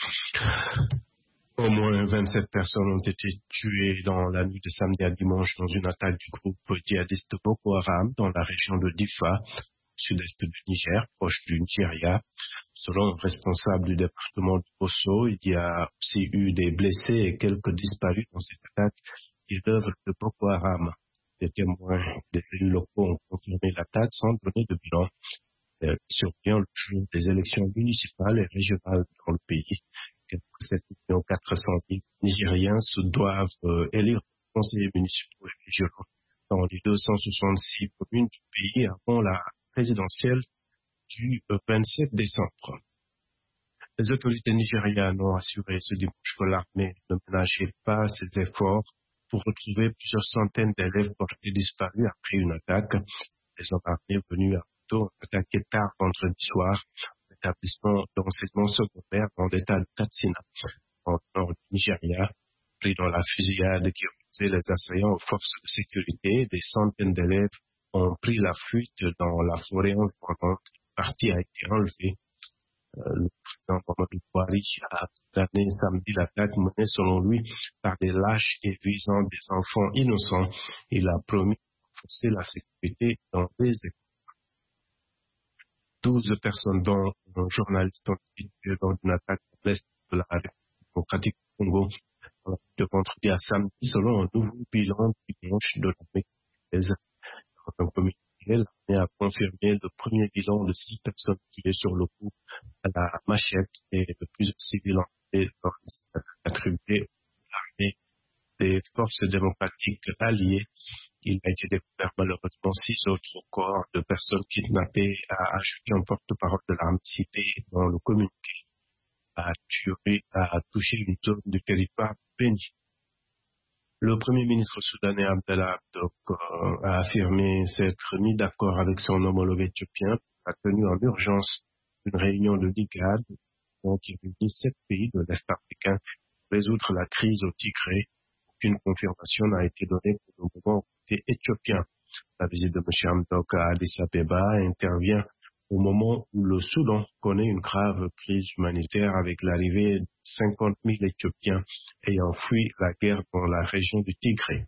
Au moins 27 personnes ont été tuées dans la nuit de samedi à dimanche dans une attaque du groupe djihadiste Boko Haram dans la région de Difa, sud-est du Niger, proche du Nigeria. Selon le responsable du département de Bosso, il y a aussi eu des blessés et quelques disparus dans cette attaque qui est l'œuvre de Boko Haram. Des témoins des élus locaux ont confirmé l'attaque sans donner de bilan. Survient le jour des élections municipales et régionales dans le pays. 7 400 000 Nigériens se doivent élire conseillers municipaux et régionaux dans les 266 communes du pays avant la présidentielle du 27 décembre. Les autorités nigérianes ont assuré ce dimanche que l'armée ne ménageait pas ses efforts pour retrouver plusieurs centaines d'élèves portés disparus après une attaque. Les hommes armés venus à Moto ont attaqué tard vendredi soir l'établissement d'enseignement secondaire dans l'état de Katsina, en nord du Nigeria, pris dans la fusillade qui opposait les assaillants aux forces de sécurité. Des centaines d'élèves ont pris la fuite dans la forêt environnante. Une partie a été enlevée. Le président Muhammadu Buhari a condamné samedi l'attaque menée selon lui par des lâches et visant des enfants innocents. Il a promis de renforcer la sécurité dans les écoles. 12 personnes, dont un journaliste, ont été tuées dans une attaque à l'est de la République démocratique du Congo de vendredi à samedi, selon un nouveau bilan dimanche de l'armée congolaise. Dans un communiqué, l'armée a confirmé le premier bilan de 6 personnes tuées sur le coup à la machette et de plusieurs civils attribués à l'armée des forces démocratiques alliées. Il a été découvert malheureusement 6 autres corps de personnes kidnappées, a ajouté un porte-parole de l'armée cité dans le communiqué, a touché une zone du territoire béni. Le Premier ministre soudanais Abdallah Hamdok a affirmé s'être mis d'accord avec son homologue éthiopien, a tenu en urgence une réunion de l'IGAD, qui réunit 7 pays de l'Est africain pour résoudre la crise au Tigré. Aucune confirmation n'a été donnée pour le moment au côté éthiopien. La visite de M. Hamdok à Addis Abeba intervient au moment où le Soudan connaît une grave crise humanitaire avec l'arrivée de 50 000 Éthiopiens ayant fui la guerre dans la région du Tigré.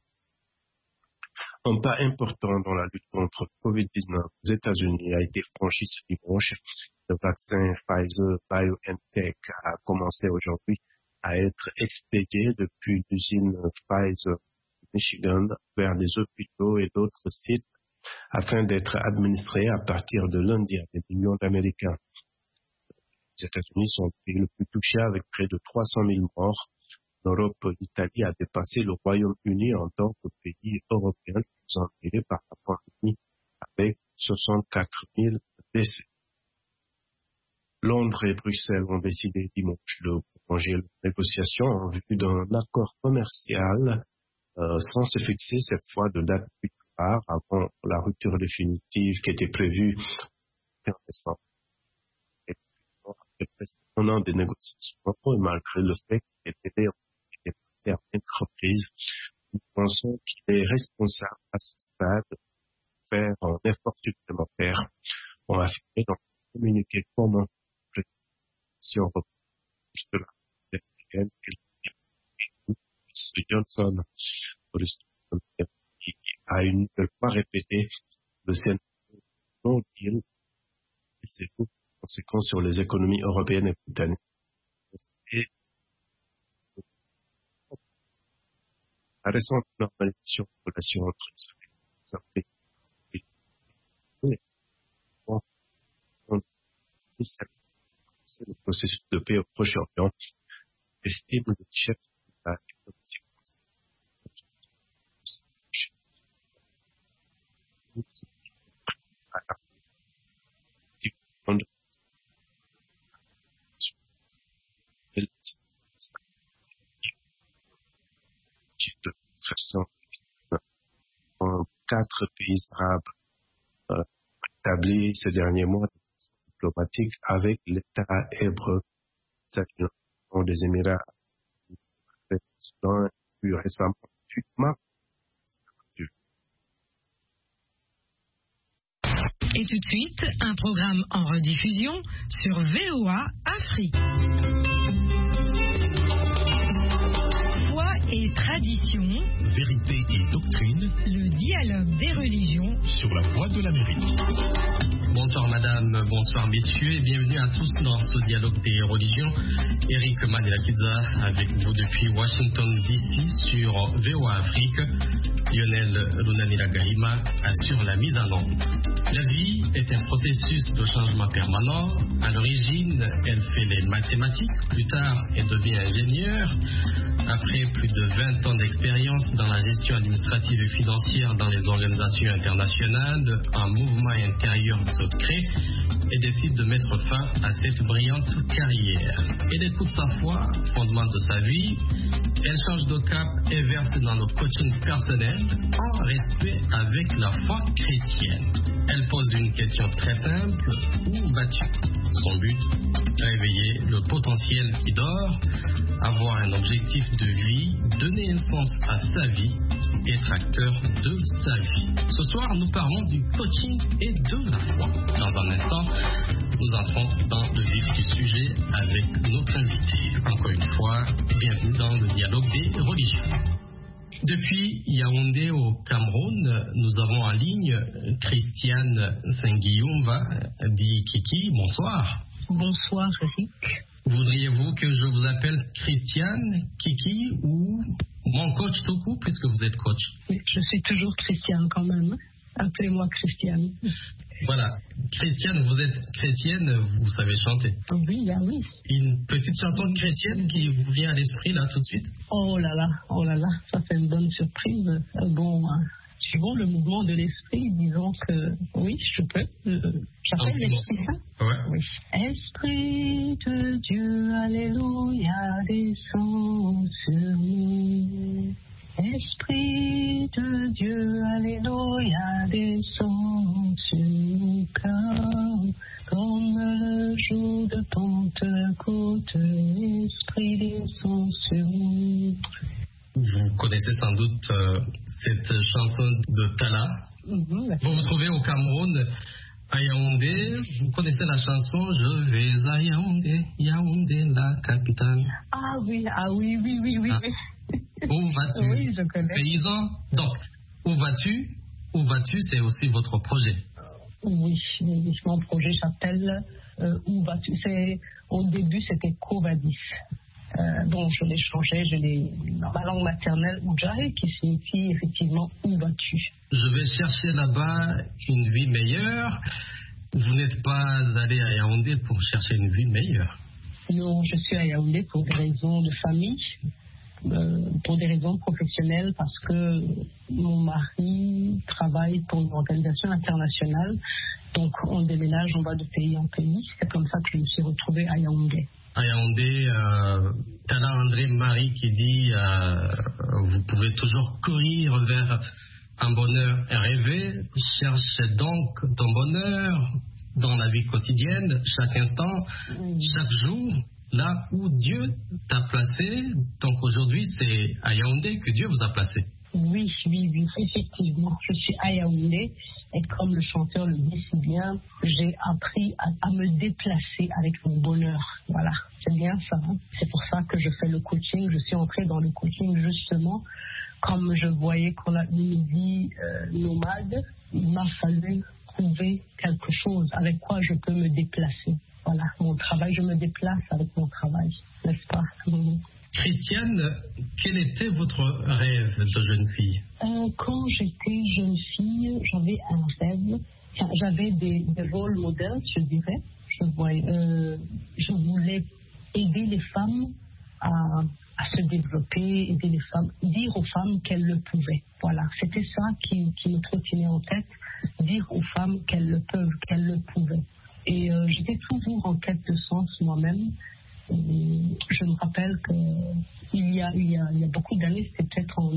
Un pas important dans la lutte contre Covid-19 aux États-Unis a été franchi ce dimanche. Le vaccin Pfizer-BioNTech a commencé aujourd'hui à être expédié depuis l'usine Pfizer Michigan vers des hôpitaux et d'autres sites afin d'être administré à partir de lundi à des millions d'Américains. Les États-Unis sont le pays le plus touché avec près de 300 000 morts. En Europe, l'Italie a dépassé le Royaume-Uni en tant que pays européen plus endetté par la pandémie avec 64 000 décès. Londres et Bruxelles ont décidé dimanche de prolonger les négociations en vue d'un accord commercial sans se fixer cette fois de date butoir avant la rupture définitive qui était prévue en décembre. Et après presque un an de négociations, et malgré le fait que les délais ont été passés à l'entreprise, nous pensons qu'il est responsable à ce stade de faire un effort supplémentaire. On a affirmé dans un communiqué commun sur de la américaine Johnson qui a une nouvelle fois répété le scénario no deal et ses conséquences sur les économies européennes et britanniques. Et la récente normalisation de relations entre les Africains et le processus de paix au Proche-Orient estime le chef de la diplomatie en 4 pays arabes établis ces derniers mois diplomatiques avec l'État hébreu, s'agissant des Émirats arabes plus récemment du Maroc. Et tout de suite, un programme en rediffusion sur VOA Afrique. et tradition, vérité et doctrine, le dialogue des religions sur la voie de l'Amérique. Bonsoir madame, bonsoir messieurs et bienvenue à tous dans ce dialogue des religions. Eric Manela-Kidza avec vous depuis Washington DC sur VOA Afrique. Lionel Lunanila-Gahima assure la mise en onde. La vie est un processus de changement permanent. À l'origine, elle fait les mathématiques, plus tard elle devient ingénieure. Après plus de 20 ans d'expérience dans la gestion administrative et financière dans les organisations internationales, un mouvement intérieur se crée et décide de mettre fin à cette brillante carrière. Elle écoute sa foi, fondement de sa vie. Elle change de cap et verse dans le coaching personnel en respect avec la foi chrétienne. Elle pose une question très simple, où vas-tu? Son but, réveiller le potentiel qui dort, avoir un objectif de vie, donner un sens à sa vie, être acteur de sa vie. Ce soir, nous parlons du coaching et de la foi. Dans un instant, nous entrons dans le vif du sujet avec notre invité. Encore une fois, bienvenue dans le dialogue des religions. Depuis Yaoundé au Cameroun, nous avons en ligne Christiane Sengiumva, dit Kiki. Bonsoir. Bonsoir, Eric. Voudriez-vous que je vous appelle Christiane, Kiki ou mon coach tout court, puisque vous êtes coach? Je suis toujours Christiane quand même. Appelez-moi Christiane. Voilà. Christiane, vous êtes chrétienne, vous savez chanter. Oui, ah oui. Une petite chanson chrétienne qui vous vient à l'esprit là tout de suite? Oh là là, ça c'est une bonne surprise. Bon, suivant le mouvement de l'esprit, disons que oui, je peux. J'appelle l'esprit saint. Ouais. Oui. Esprit de Dieu, alléluia, descend sur nous. Esprit de Dieu, alléluia, descend sur nos cœurs, comme le jour de Pentecôte, l'Esprit descend sur nous. Vous connaissez sans doute cette chanson de Tala. Vous vous trouvez au Cameroun, à Yaoundé. Vous connaissez la chanson Je vais à Yaoundé, Yaoundé la capitale. Ah oui. Ah. Où vas-tu? Oui, je connais. Paysan. Donc, où vas-tu, c'est aussi votre projet. Oui, mon projet s'appelle Où vas-tu? Au début, c'était Kovadis. Donc, je l'ai changé, dans ma langue maternelle, Oudjaï, qui signifie effectivement Où vas-tu? Je vais chercher là-bas une vie meilleure. Vous n'êtes pas allé à Yaoundé pour chercher une vie meilleure? Non, je suis à Yaoundé pour des raisons de famille. Pour des raisons professionnelles, parce que mon mari travaille pour une organisation internationale, donc on déménage, on va de pays en pays. C'est comme ça que je me suis retrouvée à Yaoundé. À Yaoundé, Tala André Marie qui dit vous pouvez toujours courir vers un bonheur rêvé, cherche donc ton bonheur dans la vie quotidienne, chaque instant, chaque jour. Là où Dieu t'a placé, donc aujourd'hui c'est à Yaoundé que Dieu vous a placé. Oui, effectivement, je suis à Yaoundé et comme le chanteur le dit si bien, j'ai appris à me déplacer avec mon bonheur. Voilà, c'est bien ça. Hein? C'est pour ça que je fais le coaching. Je suis entrée dans le coaching justement, comme je voyais qu'on a une vie nomade, il m'a fallu trouver quelque chose avec quoi je peux me déplacer. Voilà, mon travail, je me déplace avec mon travail, n'est-ce pas? Christiane, quel était votre rêve de jeune fille? Quand j'étais jeune fille, j'avais un rêve, j'avais des rôles modèles, je dirais. Je voulais aider les femmes à se développer, aider les femmes, dire aux femmes qu'elles le pouvaient. Voilà, c'était ça qui me trottinait en tête, dire aux femmes qu'elles le peuvent, qu'elles le pouvaient. Et j'étais toujours en quête de sens moi-même. Je me rappelle qu'il y a beaucoup d'années, c'était peut-être en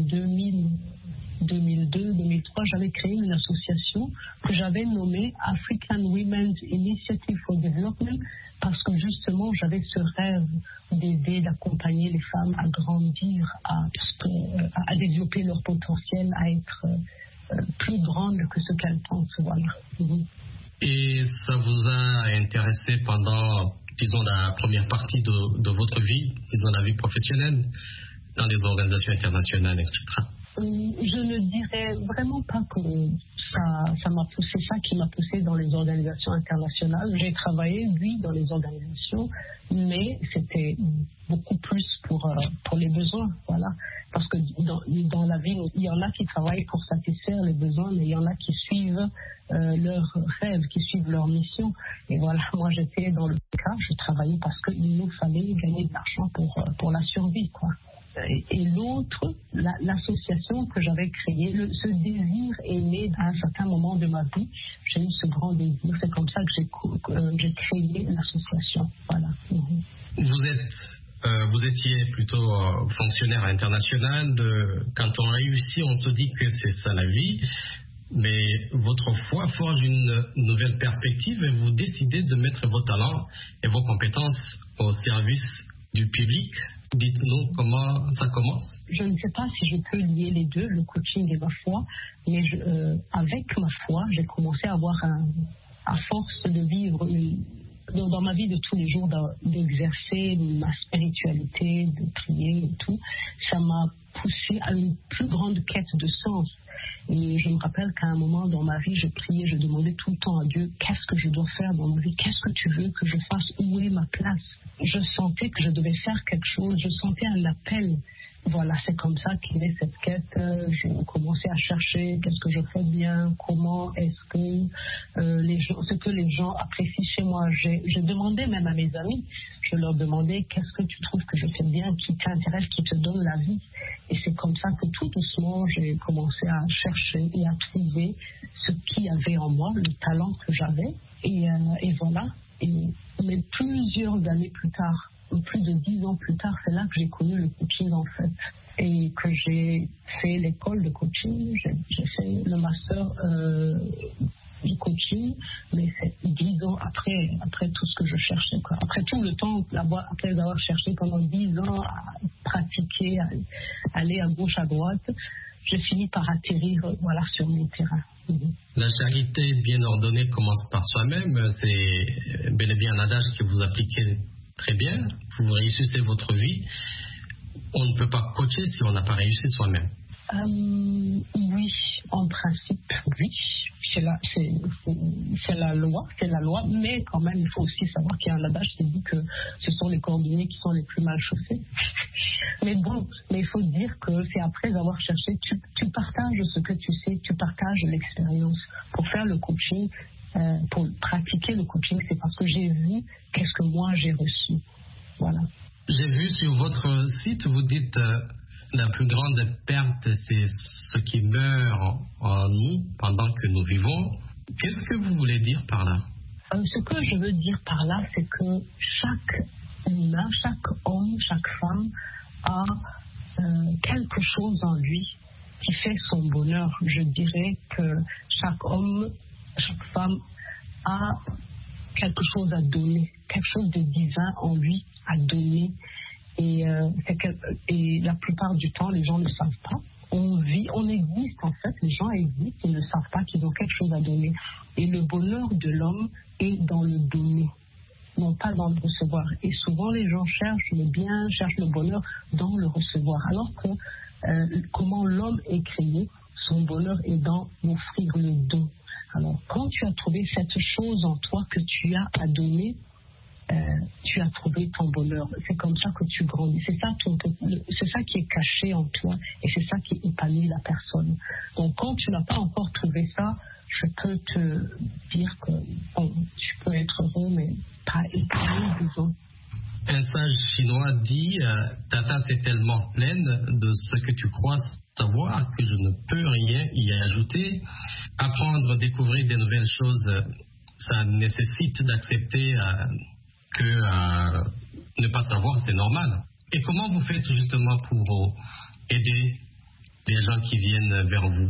2002, 2003, j'avais créé une association que j'avais nommée African Women's Initiative for Development parce que justement j'avais ce rêve d'aider, d'accompagner les femmes à grandir, à développer leur potentiel, à être plus grandes que ce qu'elles pensent. Voilà. Et ça vous a intéressé pendant, disons, la première partie de votre vie, disons, la vie professionnelle. dans les organisations internationales, etc. Je ne dirais vraiment pas que ça m'a poussé, ça qui m'a poussé dans les organisations internationales. J'ai travaillé, oui, dans les organisations, mais c'était beaucoup plus pour les besoins, voilà. Parce que dans la vie, il y en a qui travaillent pour satisfaire les besoins, mais il y en a qui suivent leurs rêves, qui suivent leur mission. Et voilà, moi j'étais dans le cas, je travaillais parce qu'il nous fallait gagner de l'argent pour la survie, quoi. Et l'autre, l'association que j'avais créée, ce désir est né à un certain moment de ma vie. J'ai eu ce grand désir. C'est comme ça que j'ai créé l'association. Voilà. Vous étiez plutôt fonctionnaire international. Quand on réussit, on se dit que c'est ça la vie. Mais votre foi forge une nouvelle perspective et vous décidez de mettre vos talents et vos compétences au service du public. Dites-nous comment ça commence. Je ne sais pas si je peux lier les deux, le coaching et ma foi, mais avec ma foi, j'ai commencé à avoir à force de vivre dans ma vie de tous les jours, d'exercer ma spiritualité, de prier et tout, ça m'a poussé à une plus grande quête de sens. Et je me rappelle qu'à un moment dans ma vie, je priais, je demandais tout le temps à Dieu, qu'est-ce que je dois faire dans ma vie? Qu'est-ce que tu veux que je fasse? Où est ma place? Je sentais que je devais faire quelque chose, je sentais un appel. Voilà, c'est comme ça qu'est née cette quête. Je commençais à chercher qu'est-ce que je fais bien, comment est-ce que ce que les gens apprécient chez moi. Je demandais même à mes amis, je leur demandais qu'est-ce que tu trouves que je fais bien, qui t'intéresse, qui te donne la vie. Et c'est comme ça que tout doucement, j'ai commencé à chercher et à trouver ce qu'il y avait en moi, le talent que j'avais. Et voilà. Mais plusieurs années plus tard, plus de 10 ans plus tard, c'est là que j'ai connu le coaching en fait. Et que j'ai fait l'école de coaching, j'ai fait le master du coaching, mais c'est 10 ans après tout ce que je cherchais, quoi. Après tout le temps, après avoir cherché pendant 10 ans à pratiquer, à aller à gauche, à droite, j'ai fini par atterrir sur mon terrain. La charité bien ordonnée commence par soi-même. C'est bel et bien un adage que vous appliquez très bien. Vous réussissez votre vie. On ne peut pas coacher si on n'a pas réussi soi-même. Oui, en principe, oui. C'est la loi, mais quand même, il faut aussi savoir qu'il y a un adage qui dit que ce sont les cordonniers qui sont les plus mal chaussés. Mais il faut dire que c'est après avoir cherché, tu partages ce que tu sais, tu partages l'expérience. Pour faire le coaching, pour pratiquer le coaching, c'est parce que j'ai vu qu'est-ce que moi j'ai reçu. Voilà. J'ai vu sur votre site, vous dites la plus grande perte, c'est ce qui meurt en nous pendant que nous vivons. Qu'est-ce que vous voulez dire par là? Ce que je veux dire par là, c'est que chaque humain, chaque homme, chaque femme a quelque chose en lui qui fait son bonheur. Je dirais que chaque homme, chaque femme a quelque chose à donner, quelque chose de divin en lui à donner. Et la plupart du temps, les gens ne savent pas. On existe en fait, les gens existent, ils ne savent pas qu'ils ont quelque chose à donner. Et le bonheur de l'homme est dans le donner, non pas dans le recevoir. Et souvent, les gens cherchent le bien, cherchent le bonheur dans le recevoir. Alors que comment l'homme est créé, son bonheur est dans offrir le don. Alors, quand tu as trouvé cette chose en toi que tu as à donner, tu as trouvé ton bonheur. C'est comme ça que tu grandis. C'est ça qui est caché en toi et c'est ça qui épanouit la personne. Donc, quand tu n'as pas encore trouvé ça, je peux te dire que tu peux être heureux, mais pas épanoui, disons. Un sage chinois dit ta tasse est tellement pleine de ce que tu crois savoir que je ne peux rien y ajouter. Apprendre, découvrir des nouvelles choses, ça nécessite d'accepter que ne pas savoir, c'est normal. Et comment vous faites justement pour aider les gens qui viennent vers vous?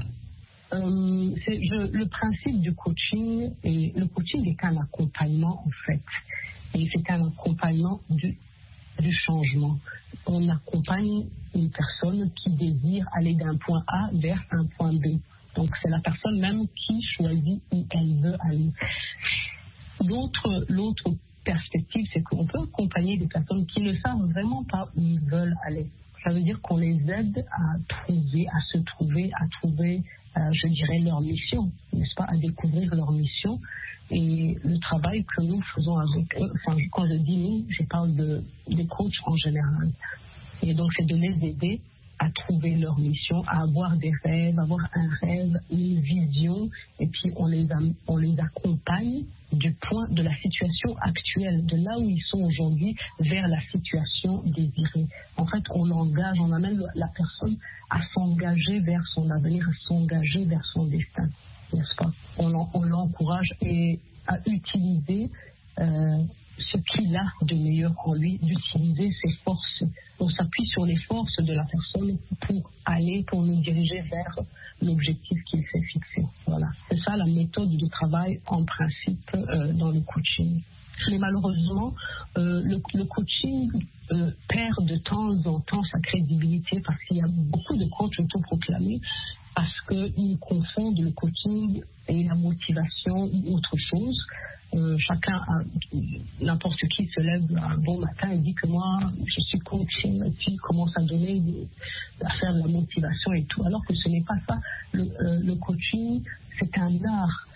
Le principe du coaching, le coaching est un accompagnement en fait. Et c'est un accompagnement du changement. On accompagne une personne qui désire aller d'un point A vers un point B. Donc c'est la personne même qui choisit où elle veut aller. L'autre perspective, c'est qu'on peut accompagner des personnes qui ne savent vraiment pas où ils veulent aller. Ça veut dire qu'on les aide à se trouver, je dirais, leur mission, n'est-ce pas, à découvrir leur mission. Et le travail que nous faisons avec eux, enfin, quand je dis nous, je parle des coachs en général. Et donc, c'est de les aider à trouver leur mission, à avoir des rêves, avoir un rêve, une vision, et puis on les accompagne du point de la situation actuelle, de là où ils sont aujourd'hui, vers la situation désirée. En fait, on amène la personne à s'engager vers son avenir, à s'engager vers son destin, n'est-ce pas? On l'encourage à utiliser ce qu'il a de meilleur en lui, d'utiliser ses forces. On s'appuie sur les forces de la personne pour nous diriger vers l'objectif qu'il s'est fixé. Voilà. C'est ça la méthode de travail en principe dans le coaching. Mais malheureusement, le coaching perd de temps en temps sa crédibilité parce qu'il y a beaucoup de coachs autoproclamés parce qu'ils confondent le coaching et la motivation ou autre chose. N'importe qui se lève un bon matin et dit que moi, je suis coaching, et puis commence à faire de la motivation et tout, alors que ce n'est pas ça. Le coaching, c'est un art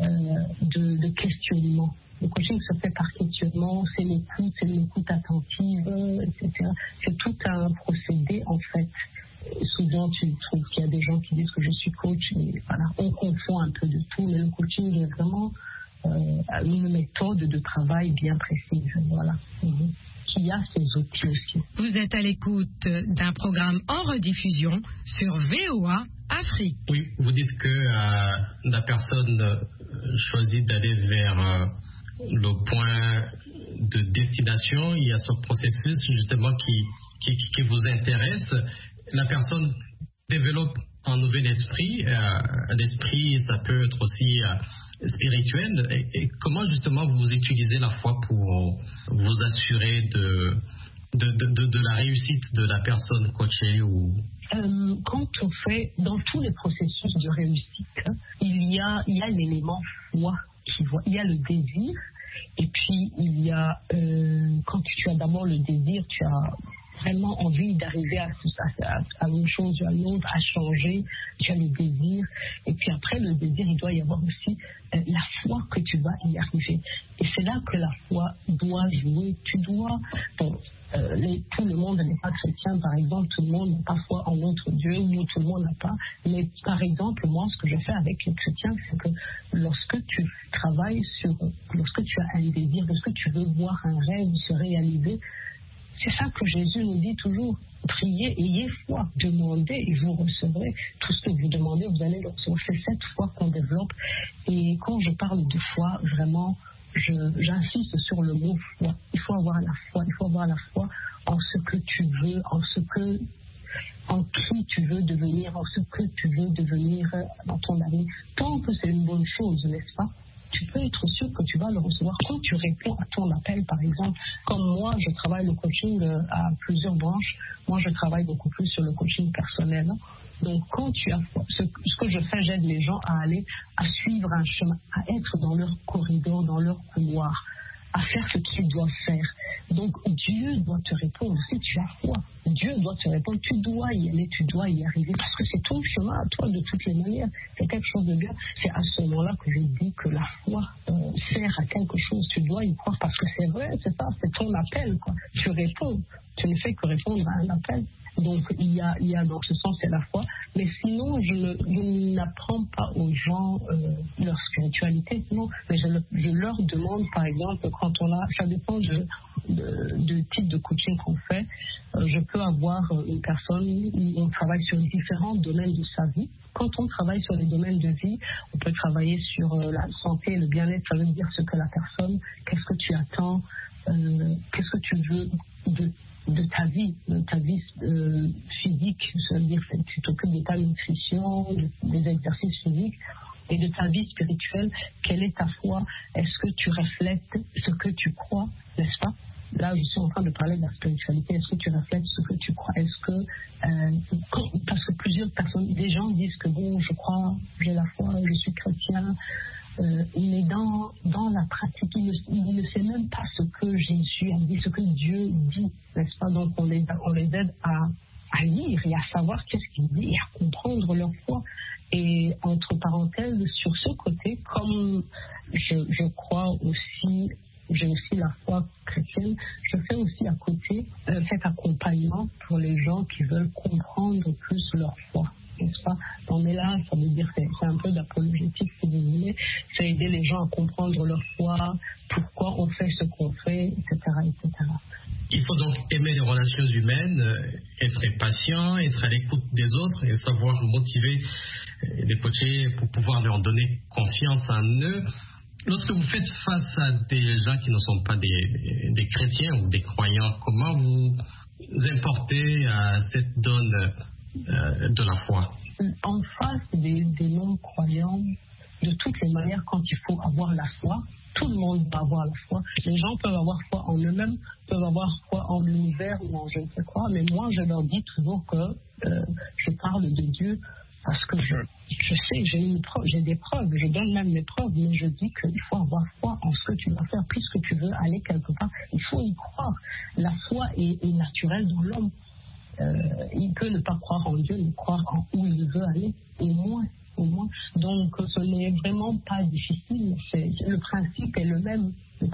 de questionnement. Le coaching se fait par questionnement, c'est l'écoute attentive, etc. C'est tout un procédé, en fait. Souvent, tu trouves qu'il y a des gens qui disent que je suis coach, et voilà, on confond un peu de tout, mais le coaching est vraiment une méthode de travail bien précise, voilà, qui a ses outils aussi. Vous êtes à l'écoute d'un programme en rediffusion sur VOA Afrique. Oui, vous dites que la personne choisit d'aller vers le point de destination. Il y a ce processus justement qui vous intéresse. La personne développe un nouvel esprit. L'esprit, ça peut être aussi spirituel. Et comment justement vous utilisez la foi pour vous assurer de la réussite de la personne coachée ou... Quand on fait, dans tous les processus de réussite, il y a l'élément foi il y a le désir, et puis il y a, quand tu as d'abord le désir, tu as vraiment envie d'arriver à une chose ou à une autre, à changer, tu as le désir, et puis après le désir, il doit y avoir aussi la foi que tu vas y arriver. Et c'est là que la foi doit jouer. Tu dois... tout le monde n'est pas chrétien, par exemple, tout le monde n'a pas foi en notre Dieu, ou tout le monde n'a pas. Mais par exemple, moi, ce que je fais avec les chrétiens, c'est que lorsque tu travailles lorsque tu as un désir, lorsque tu veux voir un rêve se réaliser, c'est ça que Jésus nous dit toujours. Priez, ayez foi, demandez et vous recevrez. Tout ce que vous demandez, vous allez le recevoir. C'est cette foi qu'on développe. Et quand je parle de foi, vraiment, j'insiste sur le mot foi. Il faut avoir la foi. Il faut avoir la foi en ce que tu veux, en qui tu veux devenir, en ce que tu veux devenir dans ton avenir. Tant que c'est une bonne chose, n'est-ce pas? Tu peux être sûr que tu vas le recevoir quand tu réponds à ton appel, par exemple. Comme moi, je travaille le coaching à plusieurs branches. Moi, je travaille beaucoup plus sur le coaching personnel. Donc, quand tu as ce que je fais, j'aide les gens à suivre un chemin, à être dans leur corridor, dans leur couloir, à faire ce qu'ils doivent faire. Donc, Dieu doit te répondre. Si tu as foi, Dieu doit te répondre. Tu dois y aller, tu dois y arriver, parce que c'est ton chemin à toi de toutes les manières. C'est quelque chose de bien. C'est à ce moment-là que je dis que la foi sert à quelque chose. Tu dois y croire, parce que c'est vrai, c'est ça, c'est ton appel, quoi. Tu réponds. Tu ne fais que répondre à un appel. Donc, il y a dans ce sens, c'est la foi. Mais sinon, je n'apprends pas aux gens leur spiritualité. Non, mais je leur demande, par exemple, quand ça dépend du type de coaching qu'on fait. Je peux avoir une personne où on travaille sur différents domaines de sa vie. Quand on travaille sur les domaines de vie, on peut travailler sur la santé, le bien-être. Ça veut dire ce que la personne, qu'est-ce que tu attends, qu'est-ce que tu veux de ta vie physique, ça veut dire que tu t'occupes de ta nutrition, des exercices physiques, et de ta vie spirituelle. Quelle est ta foi? Est-ce que tu reflètes ce que tu crois, n'est-ce pas? Là, je suis en train de parler de la spiritualité. Est-ce que tu reflètes ce que tu crois? Est-ce que parce que plusieurs personnes, des gens disent que bon, je crois, j'ai la foi, je suis chrétien. Mais dans la pratique, il ne sait même pas ce que Jésus a dit, ce que Dieu dit, n'est-ce pas? Donc on les aide à lire et à savoir qu'est-ce qu'ils disent et à comprendre leur foi. Et entre parenthèses, sur ce côté, comme je crois aussi, j'ai aussi la foi chrétienne, je fais aussi à côté cet accompagnement pour les gens qui veulent comprendre plus leur foi, n'est-ce pas? Mais là, ça veut dire que c'est un peu d'apologétique, si vous voulez, c'est aider les gens à comprendre leur foi, pourquoi on fait ce qu'on fait, etc., etc. Il faut donc aimer les relations humaines, être patient, être à l'écoute des autres et savoir motiver les coachés pour pouvoir leur donner confiance en eux. Lorsque vous faites face à des gens qui ne sont pas des chrétiens ou des croyants, comment vous importez cette donne de la foi? En face des non-croyants, de toutes les manières, quand il faut avoir la foi, tout le monde va avoir la foi. Les gens peuvent avoir foi en eux-mêmes, peuvent avoir foi en l'univers ou en je ne sais quoi, mais moi je leur dis toujours que je parle de Dieu parce que je sais, j'ai des preuves, je donne même mes preuves, mais je dis qu'il faut avoir foi en ce que tu vas faire. Puisque tu veux aller quelque part, il faut y croire. La foi est naturelle dans l'homme. Il peut ne pas croire en Dieu, mais croire en où il veut aller, au moins. Donc ce n'est vraiment pas difficile. Le principe est le même.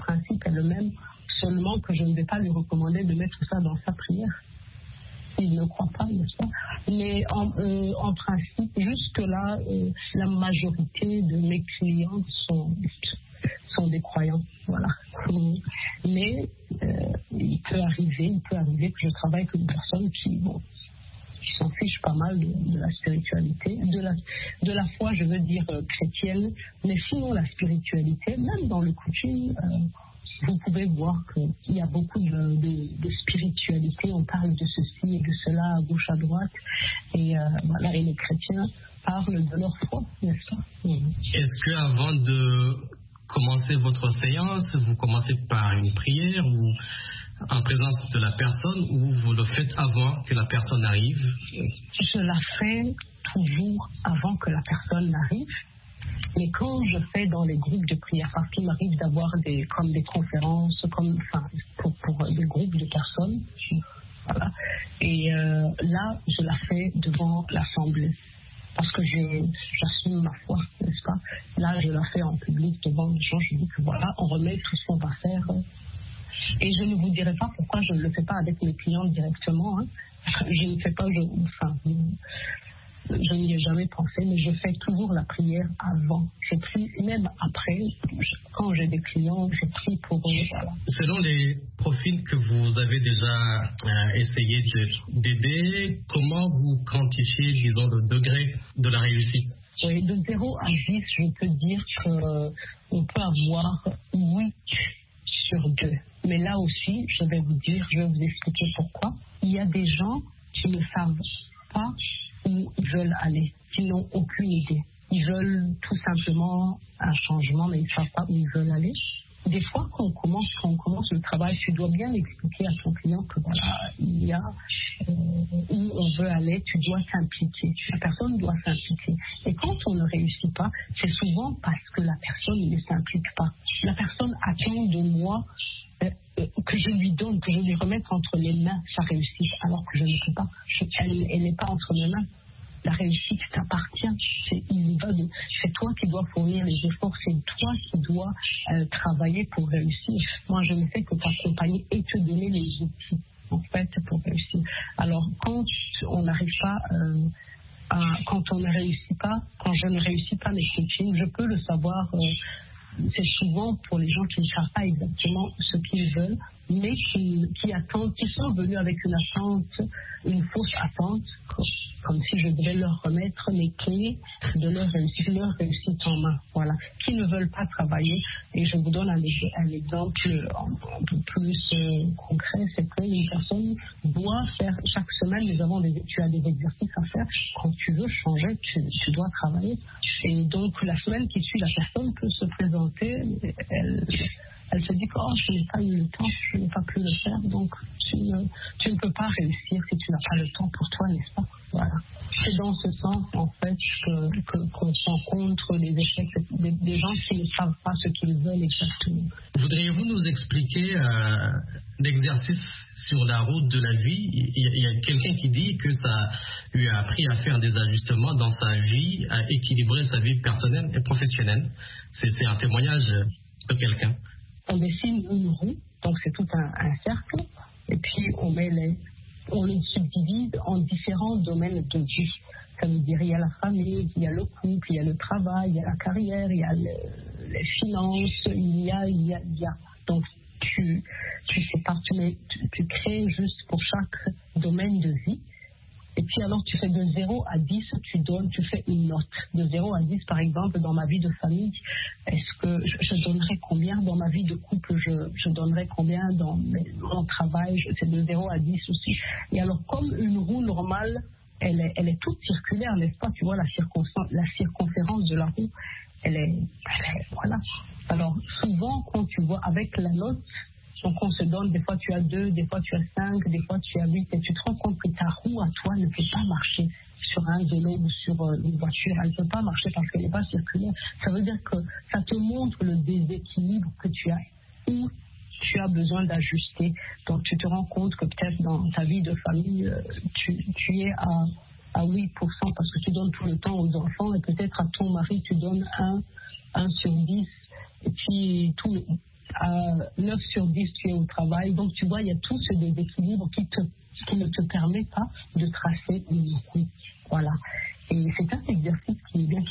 Seulement que je ne vais pas lui recommander de mettre ça dans sa prière. Il ne croit pas, n'est-ce pas? Mais en principe, jusque-là, la majorité de mes clients sont des croyants, voilà. Mais il peut arriver que je travaille avec une personne qui s'en fiche pas mal de la spiritualité, de la foi, je veux dire chrétienne, mais sinon la spiritualité, même dans le coaching, vous pouvez voir qu'il y a beaucoup de spiritualité, on parle de ceci et de cela à gauche, à droite, et voilà, et les chrétiens parlent de leur foi, n'est-ce pas? Est-ce qu'avant de commencer votre séance, vous commencez par une prière ou en présence de la personne, ou vous le faites avant que la personne arrive? Je la fais toujours avant que la personne n'arrive. Mais quand je fais dans les groupes de prière, parce qu'il m'arrive d'avoir des conférences, pour des groupes de personnes, voilà. Et là, je la fais devant l'assemblée, parce que j'assume ma foi, n'est-ce pas? Là, je la fais en public devant les gens. Je dis que voilà, on remet tout ce qu'on va faire. Et je ne vous dirai pas pourquoi je ne le fais pas avec mes clients directement. Hein. Je ne fais pas, je n'y ai jamais pensé, mais je fais toujours la prière avant. Je prie même après, quand j'ai des clients, je prie pour eux. Voilà. Selon les profils que vous avez déjà essayé d'aider, comment vous quantifiez, disons, le degré de la réussite? Oui, de 0 à 10, je peux dire qu'on peut avoir 8 sur 2. Mais là aussi, je vais vous expliquer pourquoi. Il y a des gens qui ne savent pas où ils veulent aller, qui n'ont aucune idée. Ils veulent tout simplement un changement, mais ils ne savent pas où ils veulent aller. Des fois, quand on commence le travail, tu dois bien expliquer à ton client que voilà, il y a où on veut aller, tu dois t'impliquer. La personne doit s'impliquer. Et quand on ne réussit pas, c'est souvent parce que la personne ne s'implique pas. La personne attend de moi que je lui donne, que je lui remette entre les mains sa réussite, alors que je ne peux pas. Elle n'est pas entre mes mains. La réussite t'appartient. C'est toi qui dois fournir les efforts, c'est toi qui dois travailler pour réussir. Moi, je ne fais que t'accompagner et te donner les outils, en fait, pour réussir. Alors, quand on n'arrive pas, quand on ne réussit pas, quand je ne réussis pas mes coachings, je peux le savoir. C'est souvent pour les gens qui ne savent pas exactement ce qu'ils veulent, mais qui attendent, qui sont venus avec une attente, une fausse attente, comme si je devais leur remettre les clés de leur réussite en main. Voilà. Qui ne veulent pas travailler. Et je vous donne un exemple un peu plus concret, c'est qu'une personne doit faire, chaque semaine, tu as des exercices à faire. Quand tu veux changer, tu dois travailler. Et donc, la semaine qui suit, la personne peut se présenter, elle se dit que je n'ai pas eu le temps, je n'ai pas pu le faire, donc tu ne peux pas réussir si tu n'as pas le temps pour toi, n'est-ce pas? Voilà. C'est dans ce sens, en fait, qu'on rencontre les échecs des gens qui ne savent pas ce qu'ils veulent exactement. Voudriez-vous nous expliquer d'exercice sur la route de la vie. Il y a quelqu'un qui dit que ça lui a appris à faire des ajustements dans sa vie, à équilibrer sa vie personnelle et professionnelle. C'est un témoignage de quelqu'un. On dessine une roue, donc c'est tout un cercle, et puis on le subdivise en différents domaines de vie. Ça veut dire il y a la famille, il y a le couple, il y a le travail, il y a la carrière, il y a les finances, il y a. Donc tu sépares, tu crées juste pour chaque domaine de vie. Et puis alors tu fais de 0 à 10, tu fais une note. De 0 à 10, par exemple, dans ma vie de famille, est-ce que je donnerais combien dans ma vie de couple, je donnerais combien dans mon travail, c'est de 0 à 10 aussi. Et alors comme une roue normale, elle est toute circulaire, n'est-ce pas? Tu vois la circonférence de la roue, elle est voilà. Alors souvent quand tu vois avec la note, donc on se donne, des fois tu as 2, des fois tu as 5, des fois tu as 8, et tu te rends compte que ta roue à toi ne peut pas marcher sur un vélo ou sur une voiture, elle ne peut pas marcher parce qu'elle n'est pas circulaire. Ça veut dire que ça te montre le déséquilibre que tu as, où tu as besoin d'ajuster. Donc tu te rends compte que peut-être dans ta vie de famille, tu es à 8% parce que tu donnes tout le temps aux enfants, et peut-être à ton mari tu donnes 1 sur 10, et puis à 9 sur 10 tu es au travail. Donc tu vois, il y a tout ce déséquilibre qui ne te permet pas de tracer une route. Voilà. Et c'est un exercice qui est bien,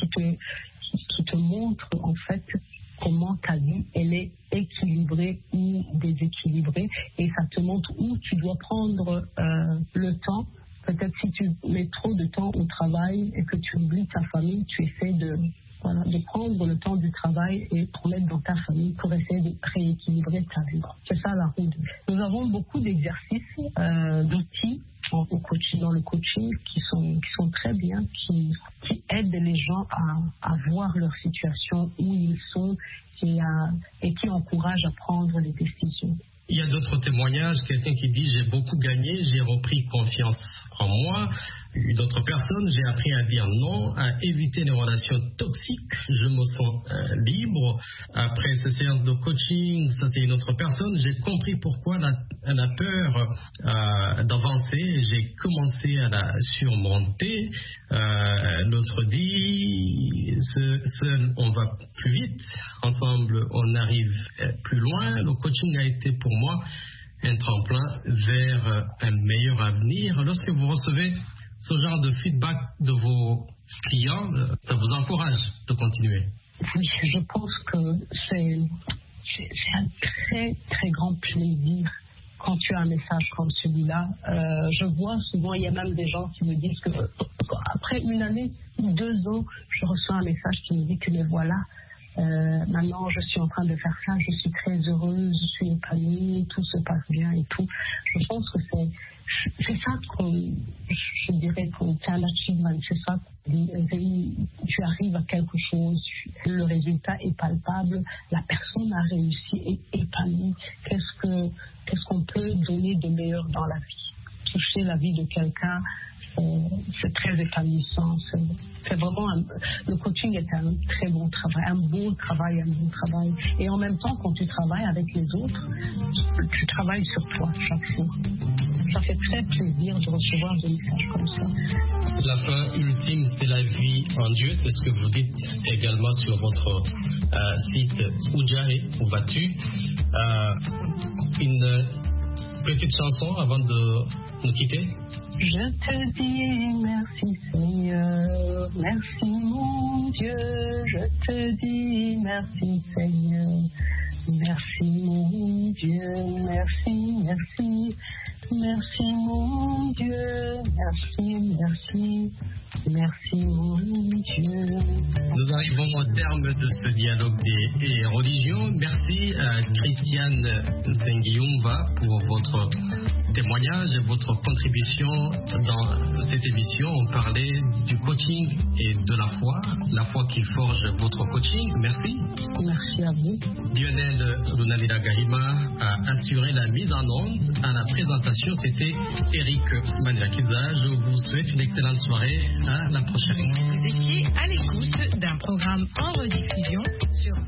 qui te montre en fait comment ta vie elle est équilibrée ou déséquilibrée, et ça te montre où tu dois prendre le temps. Peut-être si tu mets trop de temps au travail et que tu oublies ta famille, tu essaies de prendre le temps du travail et pour mettre dans ta famille pour essayer de rééquilibrer ta vie. C'est ça la route. Nous avons beaucoup d'exercices, d'outils dans le coaching qui sont très bien, qui aident les gens à voir leur situation, où ils sont, et qui encouragent à prendre des décisions. Il y a d'autres témoignages, quelqu'un qui dit « j'ai beaucoup gagné, j'ai repris confiance en moi ». Une autre personne, j'ai appris à dire non, à éviter les relations toxiques, je me sens libre. Après ces séances de coaching, ça c'est une autre personne, j'ai compris pourquoi elle a peur d'avancer, j'ai commencé à la surmonter. L'autre dit, seul on va plus vite, ensemble on arrive plus loin. Le coaching a été pour moi un tremplin vers un meilleur avenir. Lorsque vous recevez ce genre de feedback de vos clients, ça vous encourage de continuer? Oui, je pense que c'est un très très grand plaisir quand tu as un message comme celui-là. Je vois souvent, il y a même des gens qui me disent que après 1 année ou 2 ans, je reçois un message qui me dit que mais voilà, maintenant je suis en train de faire ça, je suis très heureuse, je suis épanouie, tout se passe bien et tout. Je pense que c'est ça que je dirais que c'est un achievement, c'est ça. Tu arrives à quelque chose, le résultat est palpable, la personne a réussi et épanouie. Qu'est-ce qu'on peut donner de meilleur dans la vie? Toucher la vie de quelqu'un, c'est très épanouissant. C'est vraiment le coaching est un très bon travail, un bon travail. Et en même temps, quand tu travailles avec les autres, tu travailles sur toi chaque jour. Ça fait très plaisir de recevoir des messages comme ça. La fin ultime, c'est la vie en Dieu. C'est ce que vous dites également sur votre site Oudjahe, où vas-tu. Une petite chanson avant de nous quitter. Je te dis merci Seigneur, merci mon Dieu, je te dis merci Seigneur, merci mon Dieu, merci mon Dieu, merci mon Dieu. Nous arrivons au terme de ce dialogue des religions. Merci à Christiane Nsengiumva pour votre témoignage et votre contribution dans cette émission. On parlait du coaching et de la foi qui forge votre coaching. Merci. Merci à vous. Lionel Lunamila Gahima a assuré la mise en onde. À la présentation, c'était Eric Manilakiza. Je vous souhaite une excellente soirée. À la prochaine. Vous étiez à l'écoute d'un programme en rediffusion sur